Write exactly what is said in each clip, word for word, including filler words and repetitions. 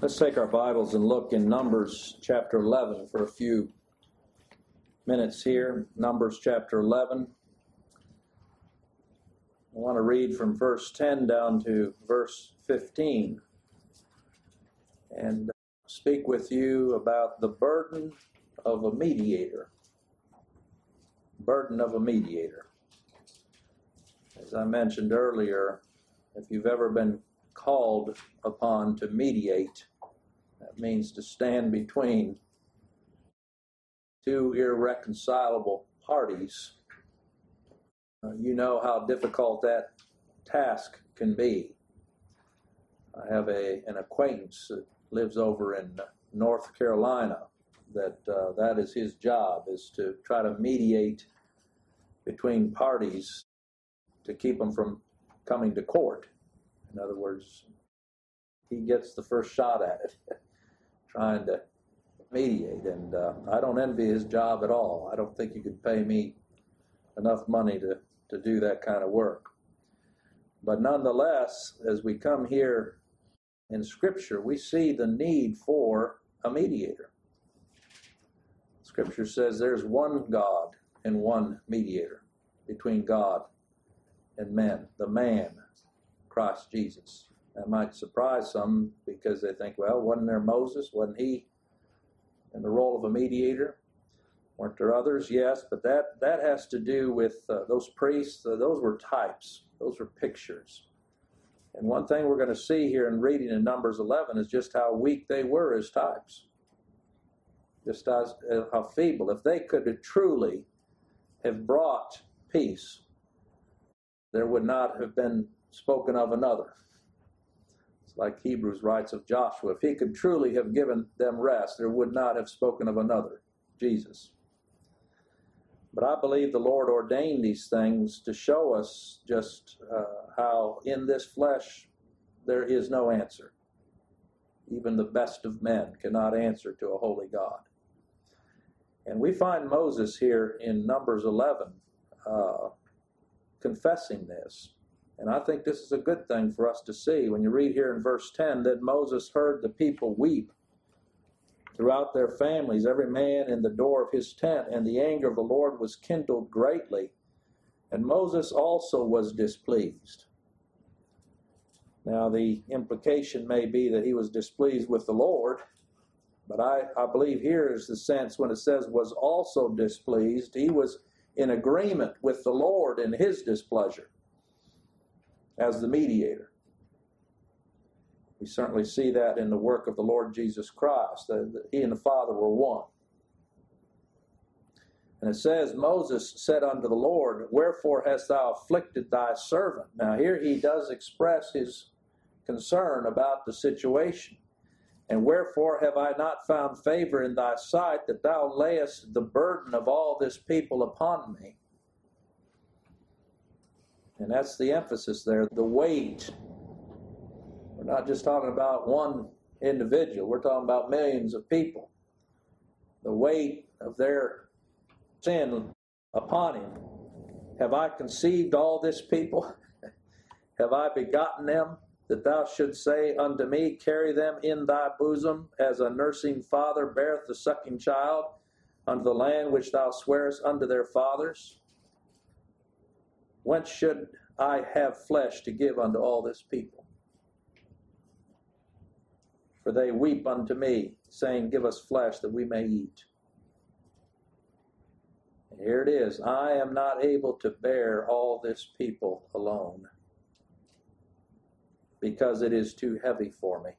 Let's take our Bibles and look in Numbers chapter eleven for a few minutes here. Numbers chapter eleven. I want to read from verse ten down to verse fifteen and speak with you about the burden of a mediator. Burden of a mediator. As I mentioned earlier, if you've ever been called upon to mediate, that means to stand between two irreconcilable parties. Uh, you know how difficult that task can be. I have a an acquaintance that lives over in North Carolina that uh, that is his job, is to try to mediate between parties to keep them from coming to court. In other words, he gets the first shot at it, trying to mediate. And uh, I don't envy his job at all. I don't think you could pay me enough money to, to do that kind of work. But nonetheless, as we come here in Scripture, we see the need for a mediator. Scripture says there's one God and one mediator between God and men, the man, Christ Jesus. That might surprise some because they think, well, wasn't there Moses? Wasn't he in the role of a mediator? Weren't there others? Yes, but that, that has to do with uh, those priests. Uh, those were types. Those were pictures. And one thing we're going to see here in reading in Numbers eleven is just how weak they were as types. Just as, uh, how feeble. If they could have truly have brought peace, there would not have been spoken of another. It's like Hebrews writes of Joshua. If he could truly have given them rest, there would not have spoken of another, Jesus. But I believe the Lord ordained these things to show us just uh, how in this flesh there is no answer. Even the best of men cannot answer to a holy God. And we find Moses here in Numbers eleven uh, confessing this. And I think this is a good thing for us to see. When you read here in verse ten, that Moses heard the people weep throughout their families, every man in the door of his tent, and the anger of the Lord was kindled greatly. And Moses also was displeased. Now, the implication may be that he was displeased with the Lord, but I, I believe here is the sense when it says was also displeased, he was in agreement with the Lord in his displeasure as the mediator. We certainly see that in the work of the Lord Jesus Christ, that he and the Father were one. And it says, Moses said unto the Lord, wherefore hast thou afflicted thy servant? Now here he does express his concern about the situation. And wherefore have I not found favor in thy sight, that thou layest the burden of all this people upon me? And that's the emphasis there, the weight. We're not just talking about one individual. We're talking about millions of people. The weight of their sin upon him. Have I conceived all this people? Have I begotten them? That thou shouldst say unto me, carry them in thy bosom, as a nursing father beareth the sucking child, unto the land which thou swearest unto their fathers? Whence should I have flesh to give unto all this people? For they weep unto me, saying, give us flesh that we may eat. And here it is, I am not able to bear all this people alone, because it is too heavy for me.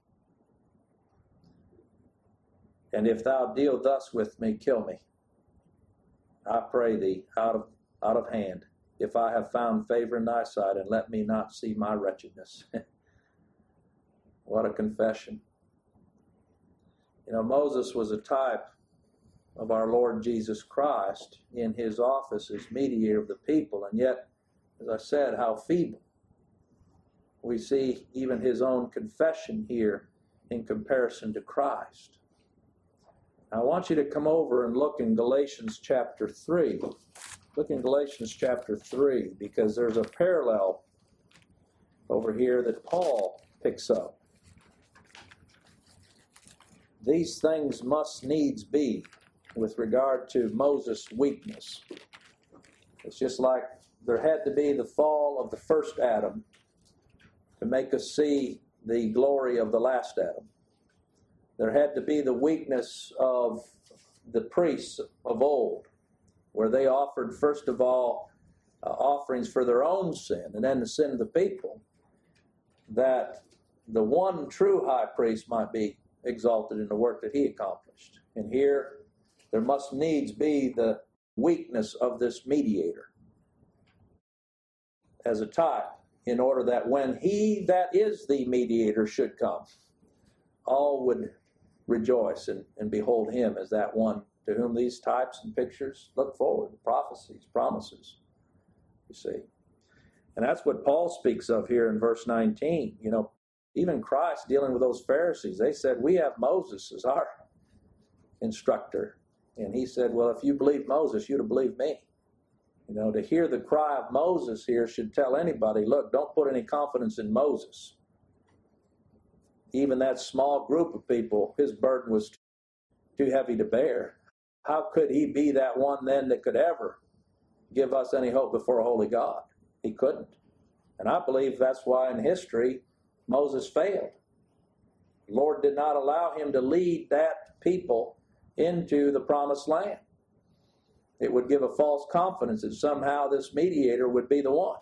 And if thou deal thus with me, kill me, I pray thee, out of out of hand, if I have found favor in thy sight, and let me not see my wretchedness. What a confession. You know, Moses was a type of our Lord Jesus Christ in his office as mediator of the people, and yet, as I said, how feeble. We see even his own confession here in comparison to Christ. I want you to come over and look in Galatians chapter three. Look in Galatians chapter three, because there's a parallel over here that Paul picks up. these things must needs be with regard to Moses' weakness. It's just like there had to be the fall of the first Adam to make us see the glory of the last Adam. There had to be the weakness of the priests of old, where they offered, first of all, uh, offerings for their own sin and then the sin of the people, that the one true high priest might be exalted in the work that he accomplished. And here, there must needs be the weakness of this mediator as a type, in order that when he that is the mediator should come, all would rejoice and, and behold him as that one to whom these types and pictures look forward, prophecies, promises, you see. And that's what Paul speaks of here in verse nineteen. You know, even Christ dealing with those Pharisees, they said, we have Moses as our instructor. And he said, well, if you believe Moses, you'd have believed me. You know, to hear the cry of Moses here should tell anybody, look, don't put any confidence in Moses. Even that small group of people, his burden was too heavy to bear. How could he be that one then that could ever give us any hope before a holy God? He couldn't. And I believe that's why in history Moses failed. The Lord did not allow him to lead that people into the promised land. It would give a false confidence that somehow this mediator would be the one.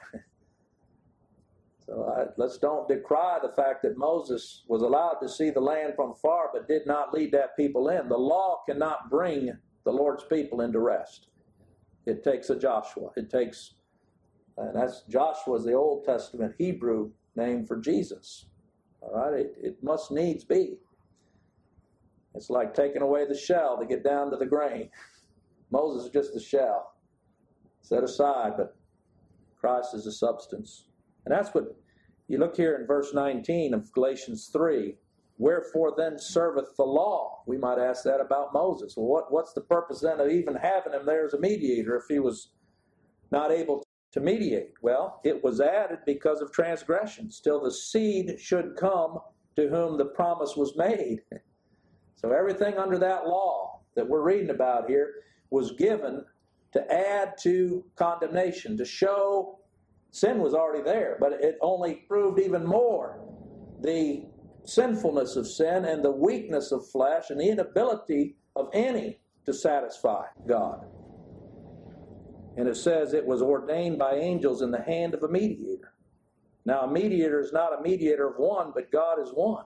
So uh, let's don't decry the fact that Moses was allowed to see the land from far but did not lead that people in. The law cannot bring the Lord's people into rest. It takes a Joshua. It takes, and that's Joshua's the Old Testament Hebrew name for Jesus. All right, it, it must needs be. It's like taking away the shell to get down to the grain. Moses is just the shell, set aside, but Christ is the substance. And that's what you look here in verse nineteen of Galatians three. Wherefore then serveth the law? We might ask that about Moses. Well, what, what's the purpose then of even having him there as a mediator if he was not able to mediate? Well, it was added because of transgressions, till the seed should come to whom the promise was made. So everything under that law that we're reading about here was given to add to condemnation, to show sin was already there, but it only proved even more the sinfulness of sin and the weakness of flesh and the inability of any to satisfy God. And it says it was ordained by angels in the hand of a mediator. Now, a mediator is not a mediator of one, but God is one.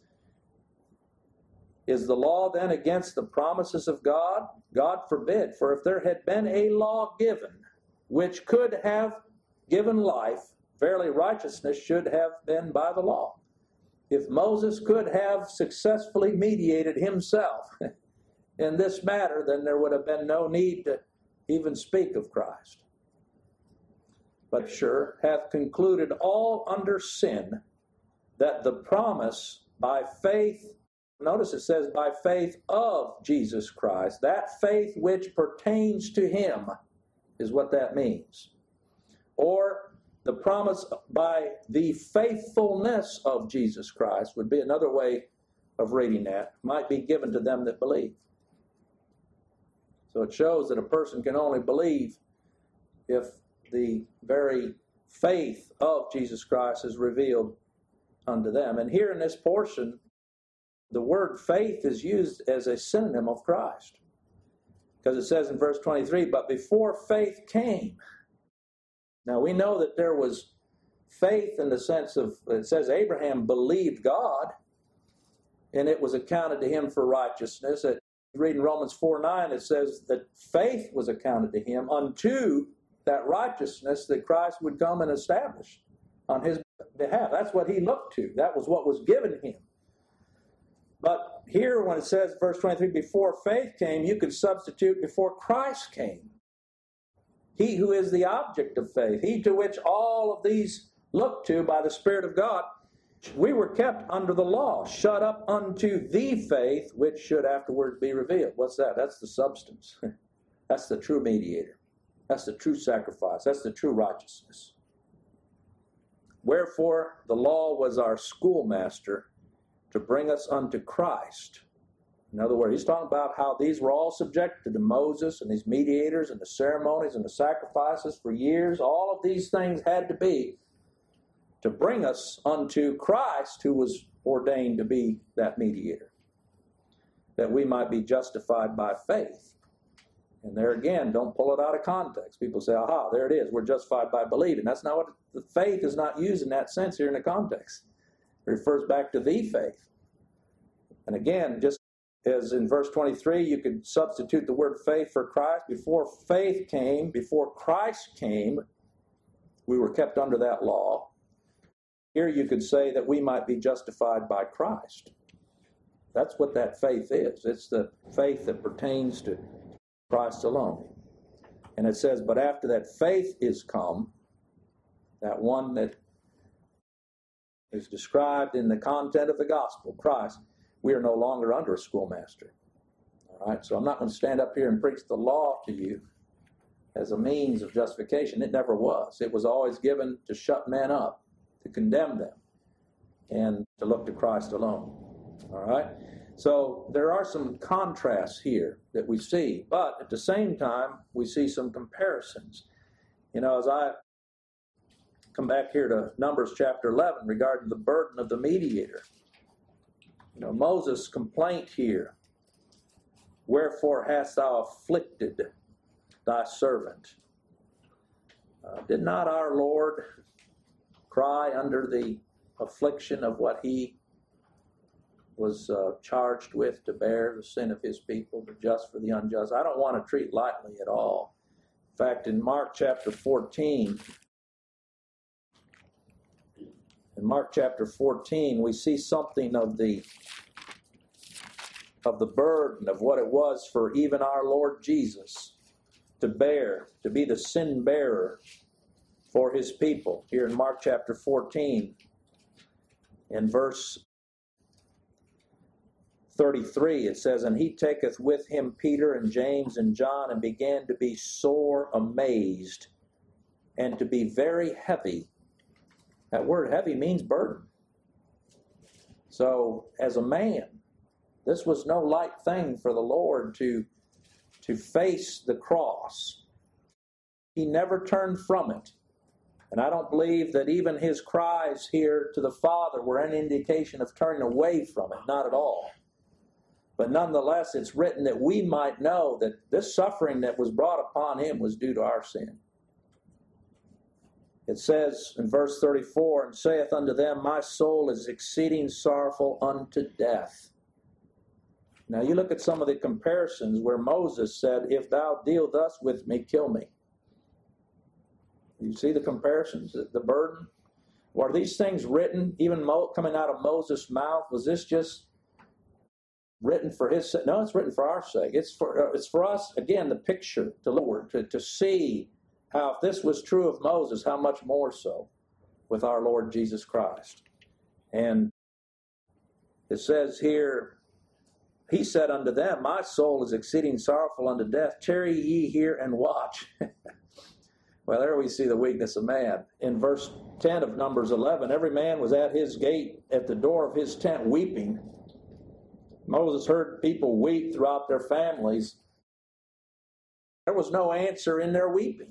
Is the law then against the promises of God? God forbid. For if there had been a law given which could have given life, verily righteousness should have been by the law. If Moses could have successfully mediated himself in this matter, then there would have been no need to even speak of Christ. But sure, hath concluded all under sin, that the promise by faith, notice it says by faith of Jesus Christ, that faith which pertains to him is what that means. Or the promise by the faithfulness of Jesus Christ would be another way of reading that, might be given to them that believe. So it shows that a person can only believe if the very faith of Jesus Christ is revealed unto them. And here in this portion, the word faith is used as a synonym of Christ. Because it says in verse twenty-three, but before faith came. Now we know that there was faith in the sense of, it says Abraham believed God, and it was accounted to him for righteousness. It, reading Romans four nine, it says that faith was accounted to him unto that righteousness that Christ would come and establish on his behalf. That's what he looked to. That was what was given him. But here when it says, verse twenty-three, before faith came, you could substitute before Christ came. He who is the object of faith, he to which all of these look to by the Spirit of God, we were kept under the law, shut up unto the faith which should afterwards be revealed. What's that? That's the substance. That's the true mediator. That's the true sacrifice. That's the true righteousness. Wherefore the law was our schoolmaster to bring us unto Christ, In other words, he's talking about how these were all subjected to Moses and these mediators and the ceremonies and the sacrifices for years. All of these things had to be to bring us unto Christ, who was ordained to be that mediator, that we might be justified by faith. And there again, don't pull it out of context. People say, aha, there it is. We're justified by believing. That's not what, the faith is not used in that sense here in the context. It refers back to the faith. And again, just as in verse twenty-three, you could substitute the word faith for Christ. Before faith came, before Christ came, we were kept under that law. Here you could say that we might be justified by Christ. That's what that faith is. It's the faith that pertains to Christ alone. And it says, but after that faith is come, that one that is described in the content of the gospel, Christ, we are no longer under a schoolmaster. All right, so I'm not going to stand up here and preach the law to you as a means of justification. It never was. It was always given to shut men up, to condemn them, and to look to Christ alone. All right? So there are some contrasts here that we see, but at the same time, we see some comparisons. You know, as I come back here to Numbers chapter eleven regarding the burden of the mediator, you know, Moses' complaint here, wherefore hast thou afflicted thy servant? Uh, did not our Lord cry under the affliction of what he was uh, charged with to bear the sin of his people, the just for the unjust? I don't want to treat lightly at all. In fact, in Mark chapter fourteen, in Mark chapter fourteen, we see something of the of the burden of what it was for even our Lord Jesus to bear, to be the sin bearer for his people. Here in Mark chapter fourteen, in verse thirty-three, it says, and he taketh with him Peter and James and John, and began to be sore amazed, and to be very heavy. That word heavy means burden. So, as a man, this was no light thing for the Lord to, to face the cross. He never turned from it. And I don't believe that even his cries here to the Father were any indication of turning away from it, not at all. But nonetheless, it's written that we might know that this suffering that was brought upon him was due to our sin. It says in verse thirty-four, and saith unto them, my soul is exceeding sorrowful unto death. Now you look at some of the comparisons where Moses said, if thou deal thus with me, kill me. You see the comparisons, the burden? Were these things written, even coming out of Moses' mouth? Was this just written for his sake? No, it's written for our sake. It's for, it's for us, again, the picture to Lord, to, to see how if this was true of Moses, how much more so with our Lord Jesus Christ. And it says here, he said unto them, my soul is exceeding sorrowful unto death. Tarry ye here and watch. Well, there we see the weakness of man. In verse ten of Numbers eleven, every man was at his gate at the door of his tent weeping. Moses heard people weep throughout their families. There was no answer in their weeping.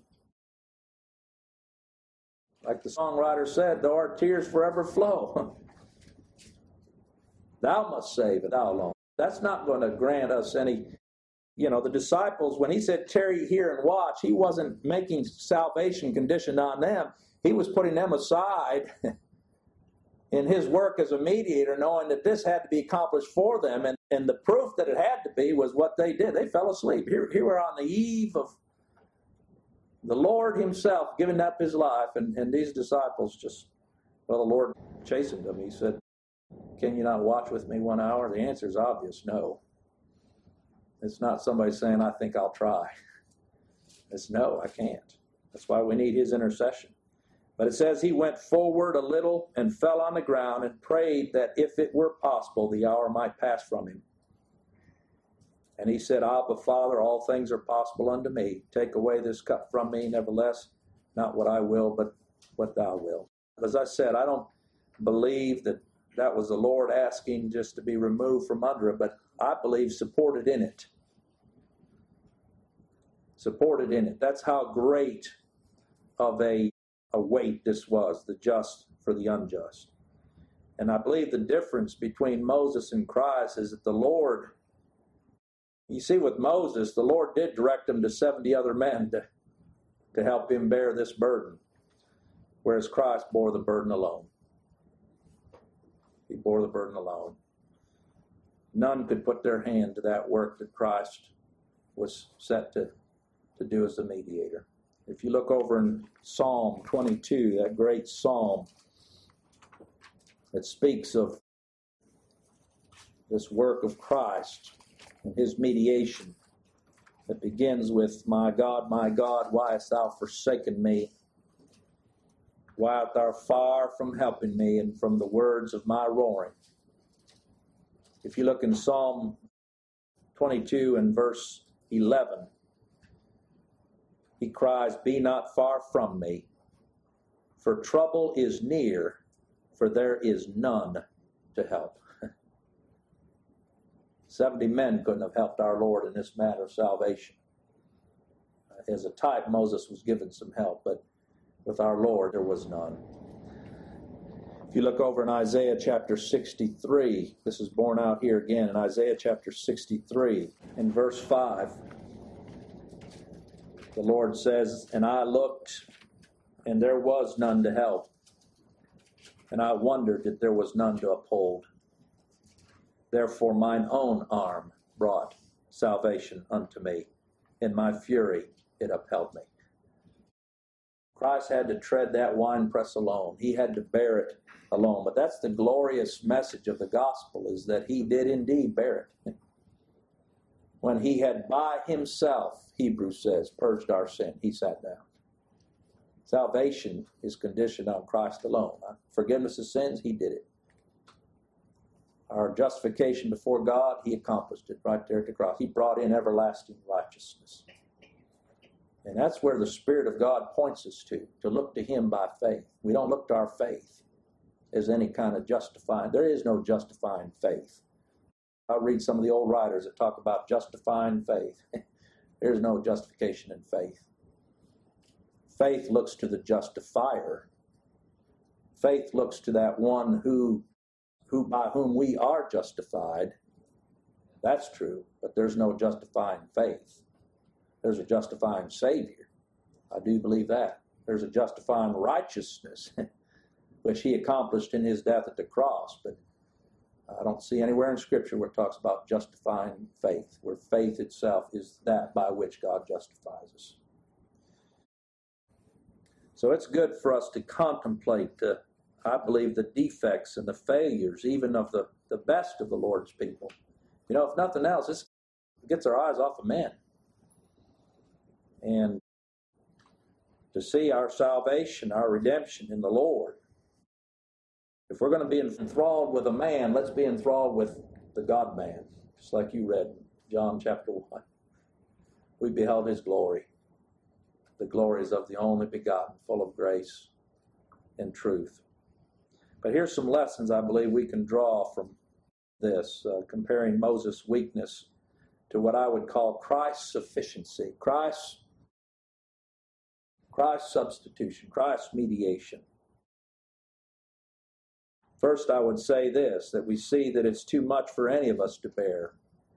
Like the songwriter said, though our tears forever flow, thou must save it, thou alone. That's not going to grant us any, you know, the disciples, when he said, tarry here and watch, he wasn't making salvation conditioned on them. He was putting them aside in his work as a mediator, knowing that this had to be accomplished for them. And, and the proof that it had to be was what they did. They fell asleep. Here, here we're on the eve of the Lord himself giving up his life, and, and these disciples just, well, the Lord chastened them. He said, can you not watch with me one hour? The answer is obvious, no. It's not somebody saying, I think I'll try. It's no, I can't. That's why we need his intercession. But it says he went forward a little and fell on the ground and prayed that if it were possible, the hour might pass from him. And he said, Abba, Father, all things are possible unto me. Take away this cup from me, nevertheless, not what I will, but what thou wilt. As I said, I don't believe that that was the Lord asking just to be removed from under it, but I believe, supported in it. Supported in it. That's how great of a, a weight this was, the just for the unjust. And I believe the difference between Moses and Christ is that the Lord, you see with Moses, the Lord did direct him to seventy other men to, to help him bear this burden, whereas Christ bore the burden alone. He bore the burden alone. None could put their hand to that work that Christ was set to, to do as the mediator. If you look over in Psalm twenty-two, that great psalm that speaks of this work of Christ and his mediation, that begins with, "My God, my God, why hast thou forsaken me? Why art thou far from helping me and from the words of my roaring?" If you look in Psalm twenty-two and verse eleven, he cries, "Be not far from me, for trouble is near, for there is none to help." Seventy men couldn't have helped our Lord in this matter of salvation. As a type, Moses was given some help, but with our Lord there was none. If you look over in Isaiah chapter sixty-three, this is borne out here again in Isaiah chapter sixty-three, in verse five. The Lord says, "And I looked, and there was none to help, and I wondered that there was none to uphold. Therefore mine own arm brought salvation unto me. In my fury it upheld me." Christ had to tread that winepress alone. He had to bear it alone. But that's the glorious message of the gospel, is that he did indeed bear it. When he had by himself, Hebrews says, purged our sin, he sat down. Salvation is conditioned on Christ alone. Forgiveness of sins, he did it. Our justification before God, he accomplished it right there at the cross. He brought in everlasting righteousness. And that's where the Spirit of God points us to, to look to him by faith. We don't look to our faith as any kind of justifying. There is no justifying faith. I'll read some of the old writers that talk about justifying faith. There's no justification in faith. Faith looks to the justifier. Faith looks to that one who, who by whom we are justified. That's true, but there's no justifying faith. There's a justifying Savior. I do believe that. There's a justifying righteousness, which he accomplished in his death at the cross. But I don't see anywhere in Scripture where it talks about justifying faith, where faith itself is that by which God justifies us. So it's good for us to contemplate, uh, I believe, the defects and the failures, even of the, the best of the Lord's people. You know, if nothing else, this gets our eyes off of men. And to see our salvation, our redemption in the Lord. If we're going to be enthralled with a man, let's be enthralled with the God-man. Just like you read John chapter one. We beheld his glory. The glories of the only begotten, full of grace and truth. But here's some lessons I believe we can draw from this, uh, comparing Moses' weakness to what I would call Christ's sufficiency. Christ's Christ's substitution, Christ's mediation. First, I would say this, that we see that it's too much for any of us to bear.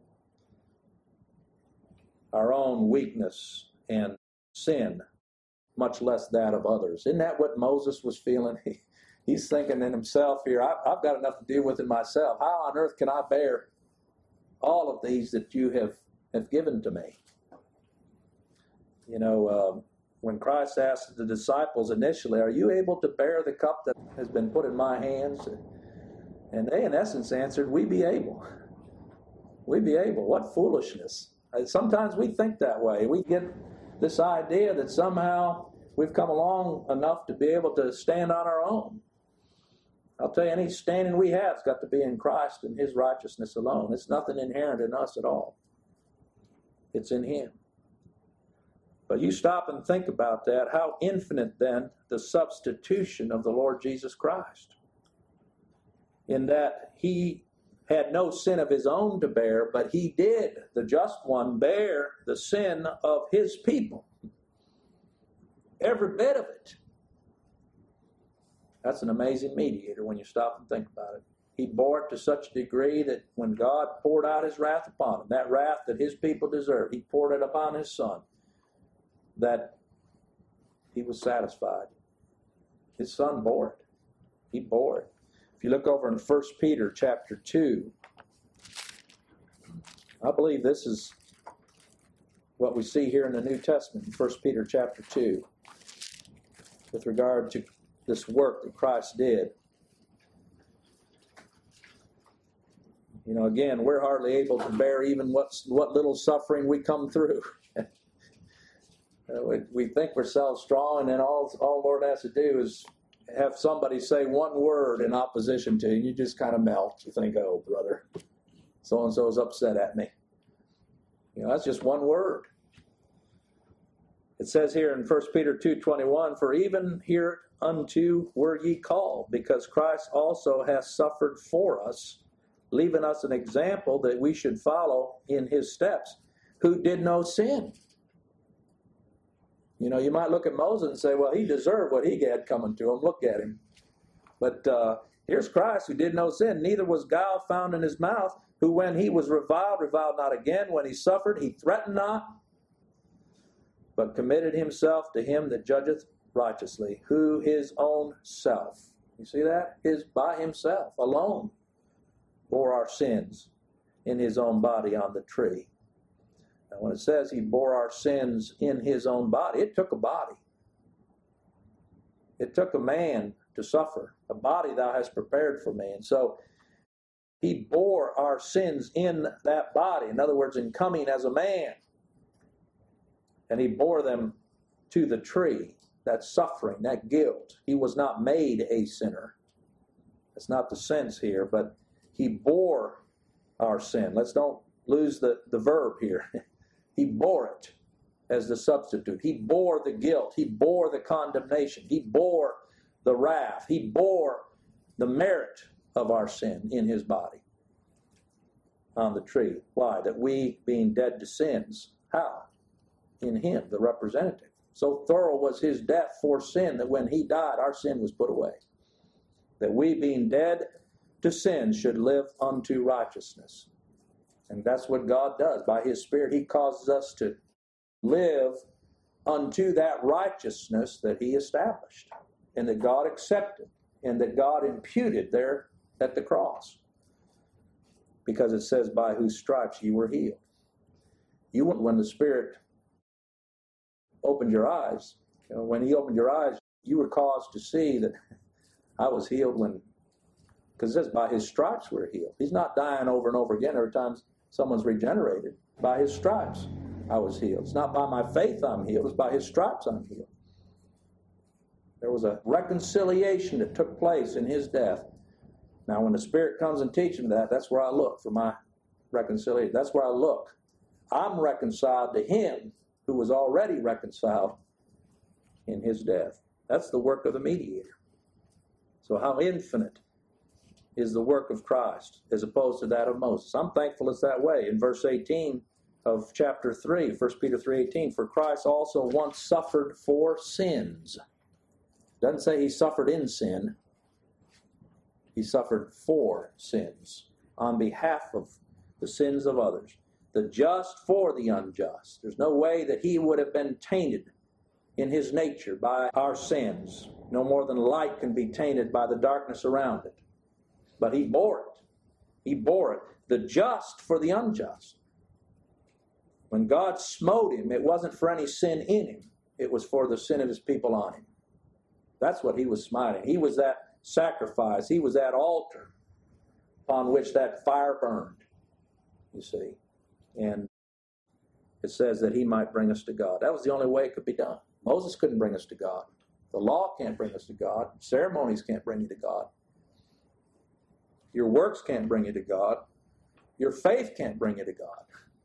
Our own weakness and sin, much less that of others. Isn't that what Moses was feeling? He, he's thinking in himself here, I, I've got enough to deal with in myself. How on earth can I bear all of these that you have, have given to me? You know, um, when Christ asked the disciples initially, are you able to bear the cup that has been put in my hands? And they, in essence, answered, we be able. We be able. What foolishness. Sometimes we think that way. We get this idea that somehow we've come along enough to be able to stand on our own. I'll tell you, any standing we have has got to be in Christ and his righteousness alone. It's nothing inherent in us at all. It's in him. But you stop and think about that, how infinite then the substitution of the Lord Jesus Christ. In that he had no sin of his own to bear, but he did, the just one, bear the sin of his people. Every bit of it. That's an amazing mediator when you stop and think about it. He bore it to such a degree that when God poured out his wrath upon him, that wrath that his people deserved, he poured it upon his son, that he was satisfied. His son bore it. He bore it. If you look over in First Peter chapter two, I believe this is what we see here in the New Testament, First Peter chapter two, with regard to this work that Christ did. You know, again, we're hardly able to bear even what's, what little suffering we come through. we, we think we're so strong, and then all, all Lord has to do is have somebody say one word in opposition to you, and you just kind of melt. You think, oh, brother, so-and-so is upset at me. You know, that's just one word. It says here in First Peter two twenty-one, for even hereunto were ye called, because Christ also hath suffered for us, leaving us an example that we should follow in his steps, who did no sin. You know, you might look at Moses and say, well, he deserved what he had coming to him. Look at him. But uh, here's Christ, who did no sin. Neither was guile found in his mouth, who when he was reviled, reviled not again. When he suffered, he threatened not, but committed himself to him that judgeth righteously, who his own self, you see that? Is by himself, alone, bore our sins in his own body on the tree. Now, when it says he bore our sins in his own body, it took a body. It took a man to suffer. A body thou hast prepared for me. And so he bore our sins in that body. In other words, in coming as a man. And he bore them to the tree. That suffering, that guilt. He was not made a sinner. That's not the sense here, but he bore our sin. Let's don't lose the, the verb here. He bore it as the substitute. He bore the guilt. He bore the condemnation. He bore the wrath. He bore the merit of our sin in his body on the tree. Why? That we, being dead to sins, how? In him, the representative. So thorough was his death for sin that when he died, our sin was put away. That we, being dead to sin, should live unto righteousness. And that's what God does. By his Spirit, he causes us to live unto that righteousness that he established and that God accepted and that God imputed there at the cross. Because it says, by whose stripes you were healed. You, when the Spirit opened your eyes, you know, when he opened your eyes, you were caused to see that I was healed when, because it says by his stripes we're healed. He's not dying over and over again every time someone's regenerated. By his stripes I was healed. It's not by my faith I'm healed. It's by his stripes I'm healed. There was a reconciliation that took place in his death. Now when the Spirit comes and teaches me that, that's where I look for my reconciliation. That's where I look. I'm reconciled to him who was already reconciled in his death. That's the work of the mediator. So how infinite is the work of Christ as opposed to that of Moses. I'm thankful it's that way. In verse eighteen of chapter three, First Peter three eighteen, for Christ also once suffered for sins. Doesn't say he suffered in sin. He suffered for sins on behalf of the sins of others. The just for the unjust. There's no way that he would have been tainted in his nature by our sins. No more than light can be tainted by the darkness around it. But he bore it. He bore it. The just for the unjust. When God smote him, it wasn't for any sin in him. It was for the sin of his people on him. That's what he was smiting. He was that sacrifice. He was that altar upon which that fire burned, you see. And it says that he might bring us to God. That was the only way it could be done. Moses couldn't bring us to God. The law can't bring us to God. Ceremonies can't bring you to God. Your works can't bring you to God. Your faith can't bring you to God.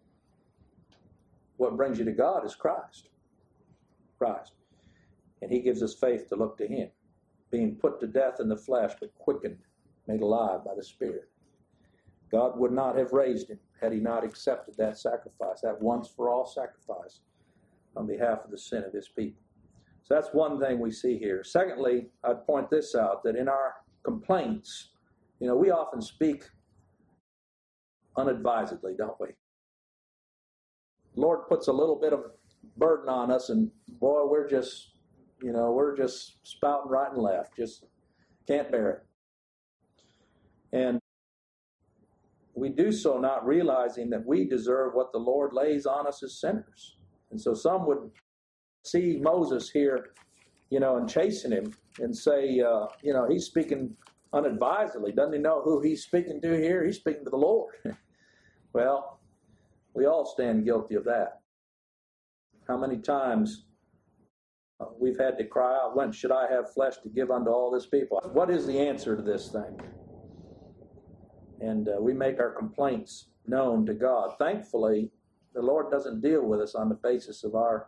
What brings you to God is Christ. Christ. And he gives us faith to look to him. Being put to death in the flesh, but quickened, made alive by the Spirit. God would not have raised him had he not accepted that sacrifice, that once-for-all sacrifice on behalf of the sin of his people. So that's one thing we see here. Secondly, I'd point this out, that in our complaints, you know, we often speak unadvisedly, don't we? The Lord puts a little bit of burden on us, and boy, we're just, you know, we're just spouting right and left, just can't bear it. And we do so not realizing that we deserve what the Lord lays on us as sinners. And so some would see Moses here, you know, and chasing him and say, uh, you know, he's speaking unadvisedly. Doesn't he know who he's speaking to here? He's speaking to the Lord. Well, we all stand guilty of that. How many times uh, we've had to cry out, when should I have flesh to give unto all this people? What is the answer to this thing? And uh, we make our complaints known to God. Thankfully, the Lord doesn't deal with us on the basis of our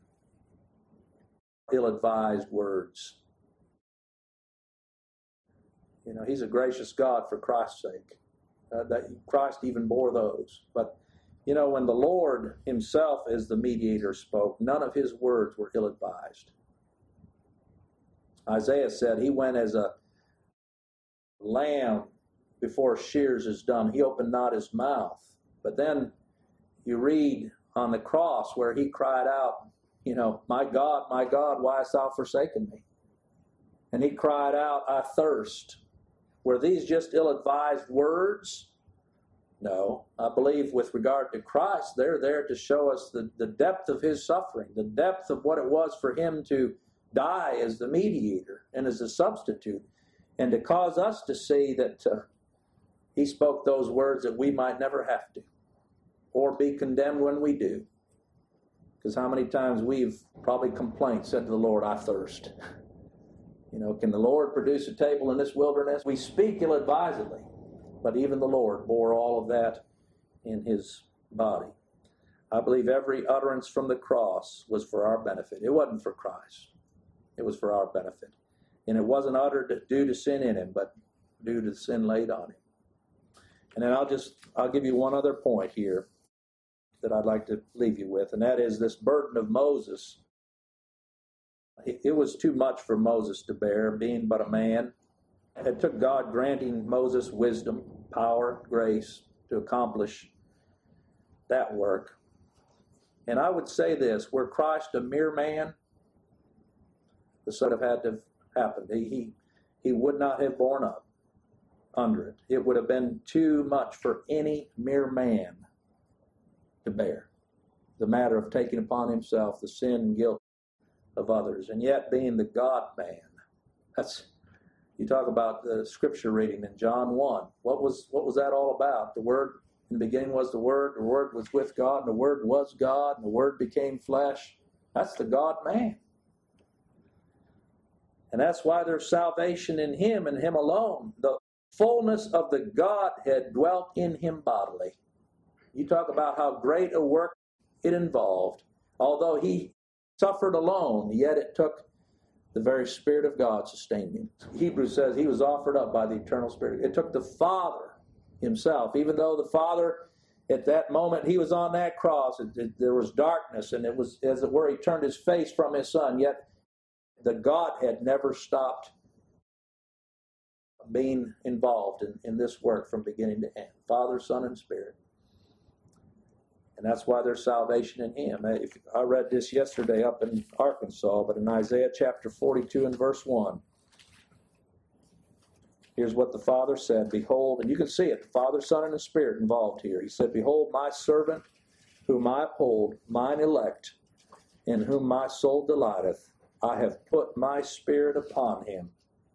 ill-advised words. You know, he's a gracious God for Christ's sake. Uh, that Christ even bore those. But, you know, when the Lord himself as the mediator spoke, none of his words were ill-advised. Isaiah said he went as a lamb before shears is done. He opened not his mouth. But then you read on the cross where he cried out, you know, my God, my God, why hast thou forsaken me? And he cried out, I thirst. Were these just ill-advised words? No. I believe with regard to Christ, they're there to show us the, the depth of his suffering, the depth of what it was for him to die as the mediator and as a substitute, and to cause us to see that uh, he spoke those words that we might never have to, or be condemned when we do. Because how many times we've probably complained, said to the Lord, I thirst. You know, can the Lord produce a table in this wilderness? We speak ill-advisedly, but even the Lord bore all of that in his body. I believe every utterance from the cross was for our benefit. It wasn't for Christ. It was for our benefit. And it wasn't uttered due to sin in him, but due to the sin laid on him. And then I'll just, I'll give you one other point here that I'd like to leave you with, and that is this burden of Moses. It was too much for Moses to bear, being but a man. It took God granting Moses wisdom, power, grace to accomplish that work. And I would say this, were Christ a mere man, this would have had to have happened. He, he, he would not have borne up under it. It would have been too much for any mere man to bear. The matter of taking upon himself the sin and guilt of others, and yet being the God-man. That's, you talk about the scripture reading in John one. What was what was that all about? The Word, in the beginning was the Word, the Word was with God, and the Word was God, and the Word became flesh. That's the God-man. And that's why there's salvation in him and him alone. The fullness of the Godhead dwelt in him bodily. You talk about how great a work it involved. Although he suffered alone, yet it took the very Spirit of God sustaining him. Hebrews says he was offered up by the eternal Spirit. It took the Father himself, even though the Father, at that moment he was on that cross, it, it, there was darkness, and it was, as it were, he turned his face from his Son, yet the Godhead never stopped being involved in, in this work from beginning to end. Father, Son, and Spirit. And that's why there's salvation in him. If, I read this yesterday up in Arkansas, but in Isaiah chapter forty-two and verse one, here's what the Father said, behold, and you can see it, the Father, Son, and the Spirit involved here. He said, behold, my servant, whom I uphold, mine elect, in whom my soul delighteth. I have put my Spirit upon him.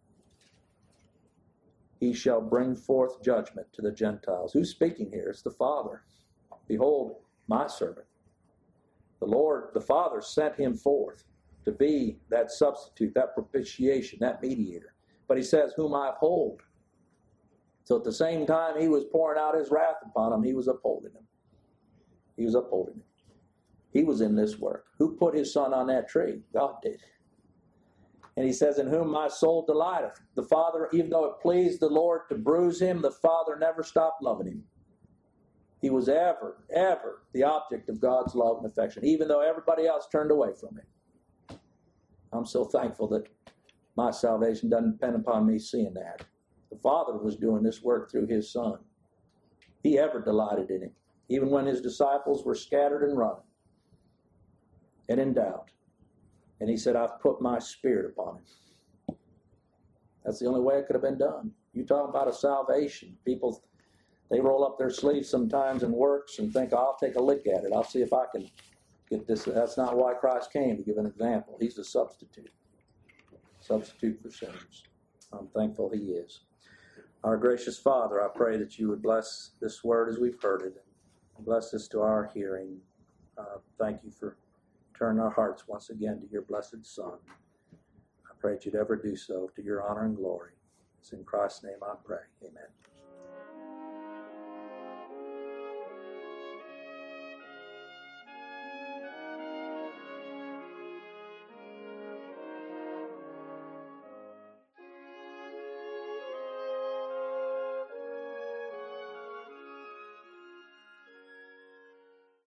He shall bring forth judgment to the Gentiles. Who's speaking here? It's the Father. Behold, my servant. The Lord, the Father, sent him forth to be that substitute, that propitiation, that mediator. But he says, whom I uphold. So at the same time he was pouring out his wrath upon him, he was upholding him. He was upholding him. He was in this work. Who put his Son on that tree? God did. And he says, in whom my soul delighteth. The Father, even though it pleased the Lord to bruise him, the Father never stopped loving him. He was ever, ever the object of God's love and affection, even though everybody else turned away from him. I'm so thankful that my salvation doesn't depend upon me seeing that. The Father was doing this work through his Son. He ever delighted in him, even when his disciples were scattered and running and in doubt. And he said, I've put my Spirit upon him. That's the only way it could have been done. You talk about a salvation. People, they roll up their sleeves sometimes in works and think, I'll take a lick at it. I'll see if I can get this. That's not why Christ came, to give an example. He's a substitute. Substitute for sinners. I'm thankful he is. Our gracious Father, I pray that you would bless this word as we've heard it. And bless this to our hearing. Uh, thank you for turning our hearts once again to your blessed Son. I pray that you'd ever do so to your honor and glory. It's in Christ's name I pray.